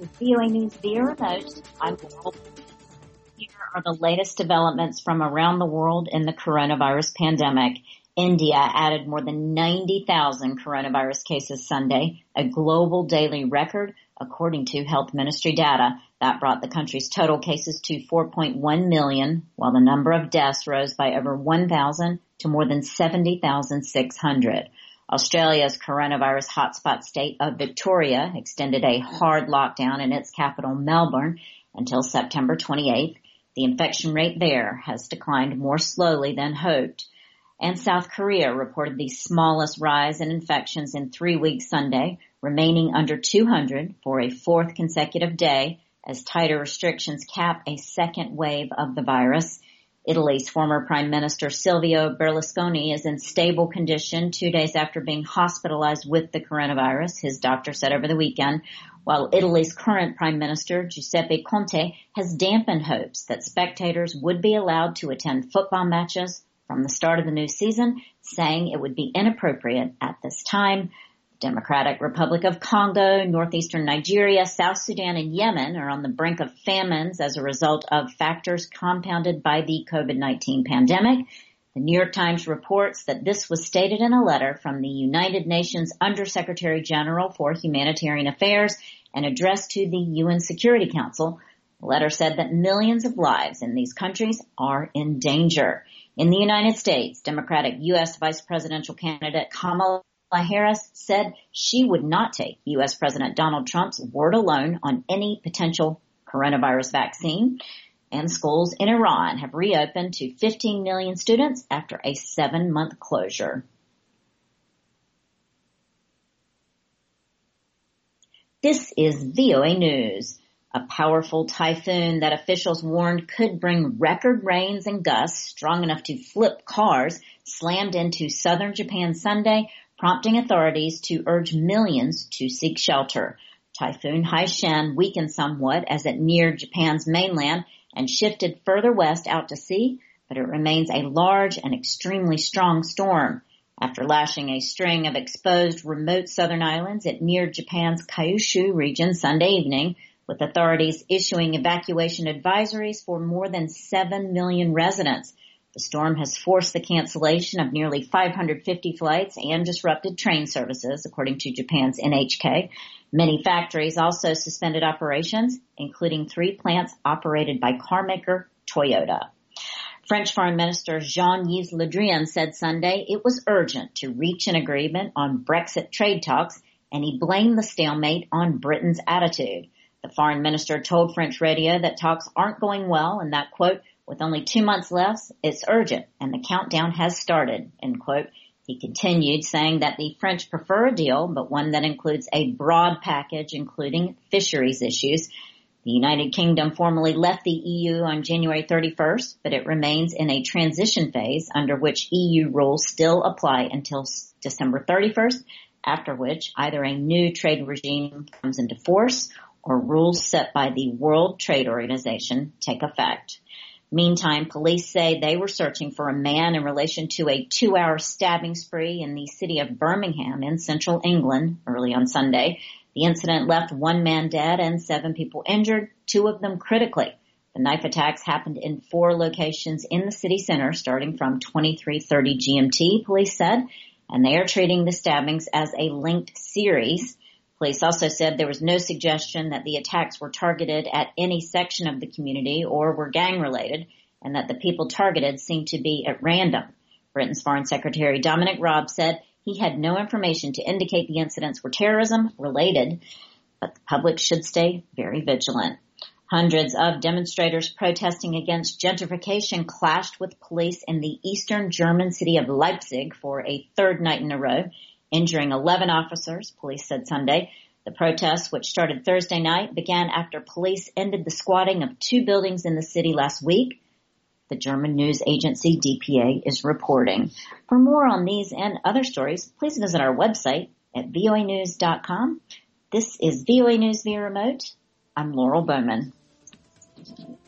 is VOA News via remote. I'm Laurel. Here are the latest developments from around the world in the coronavirus pandemic. India added more than 90,000 coronavirus cases Sunday, a global daily record, according to Health Ministry data. That brought the country's total cases to 4.1 million, while the number of deaths rose by over 1,000 to more than 70,600. Australia's coronavirus hotspot state of Victoria extended a hard lockdown in its capital, Melbourne, until September 28th. The infection rate there has declined more slowly than hoped. And South Korea reported the smallest rise in infections in 3 weeks Sunday, remaining under 200 for a fourth consecutive day as tighter restrictions cap a second wave of the virus. Italy's former Prime Minister Silvio Berlusconi is in stable condition 2 days after being hospitalized with the coronavirus, his doctor said over the weekend, while Italy's current Prime Minister Giuseppe Conte has dampened hopes that spectators would be allowed to attend football matches from the start of the new season, saying it would be inappropriate at this time. Democratic Republic of Congo, northeastern Nigeria, South Sudan, and Yemen are on the brink of famines as a result of factors compounded by the COVID-19 pandemic. The New York Times reports that this was stated in a letter from the United Nations Undersecretary General for Humanitarian Affairs and addressed to the UN Security Council. The letter said that millions of lives in these countries are in danger. In the United States, Democratic U.S. Vice Presidential candidate Kamala Harris said she would not take U.S. President Donald Trump's word alone on any potential coronavirus vaccine. And schools in Iran have reopened to 15 million students after a 7-month closure. This is VOA News. A powerful typhoon that officials warned could bring record rains and gusts strong enough to flip cars slammed into southern Japan Sunday, prompting authorities to urge millions to seek shelter. Typhoon Haishen weakened somewhat as it neared Japan's mainland and shifted further west out to sea, but it remains a large and extremely strong storm. After lashing a string of exposed remote southern islands, it neared Japan's Kyushu region Sunday evening, with authorities issuing evacuation advisories for more than 7 million residents. The storm has forced the cancellation of nearly 550 flights and disrupted train services, according to Japan's NHK. Many factories also suspended operations, including 3 plants operated by carmaker Toyota. French Foreign Minister Jean-Yves Le Drian said Sunday it was urgent to reach an agreement on Brexit trade talks, and he blamed the stalemate on Britain's attitude. The foreign minister told French radio that talks aren't going well and that, quote, with only 2 months left, it's urgent and the countdown has started, end quote. He continued saying that the French prefer a deal, but one that includes a broad package, including fisheries issues. The United Kingdom formally left the EU on January 31st, but it remains in a transition phase under which EU rules still apply until December 31st, after which either a new trade regime comes into force or rules set by the World Trade Organization take effect. Meantime, police say they were searching for a man in relation to a 2-hour stabbing spree in the city of Birmingham in central England early on Sunday. The incident left 1 man dead and 7 people injured, 2 of them critically. The knife attacks happened in 4 locations in the city center starting from 23:30 GMT, police said, and they are treating the stabbings as a linked series. Police also said there was no suggestion that the attacks were targeted at any section of the community or were gang-related, and that the people targeted seemed to be at random. Britain's Foreign Secretary Dominic Raab said he had no information to indicate the incidents were terrorism-related, but the public should stay very vigilant. Hundreds of demonstrators protesting against gentrification clashed with police in the eastern German city of Leipzig for a 3rd night in a row, injuring 11 officers, police said Sunday. The protests, which started Thursday night, began after police ended the squatting of 2 buildings in the city last week. The German news agency DPA is reporting. For more on these and other stories, please visit our website at voanews.com. This is VOA News via remote. I'm Laurel Bowman.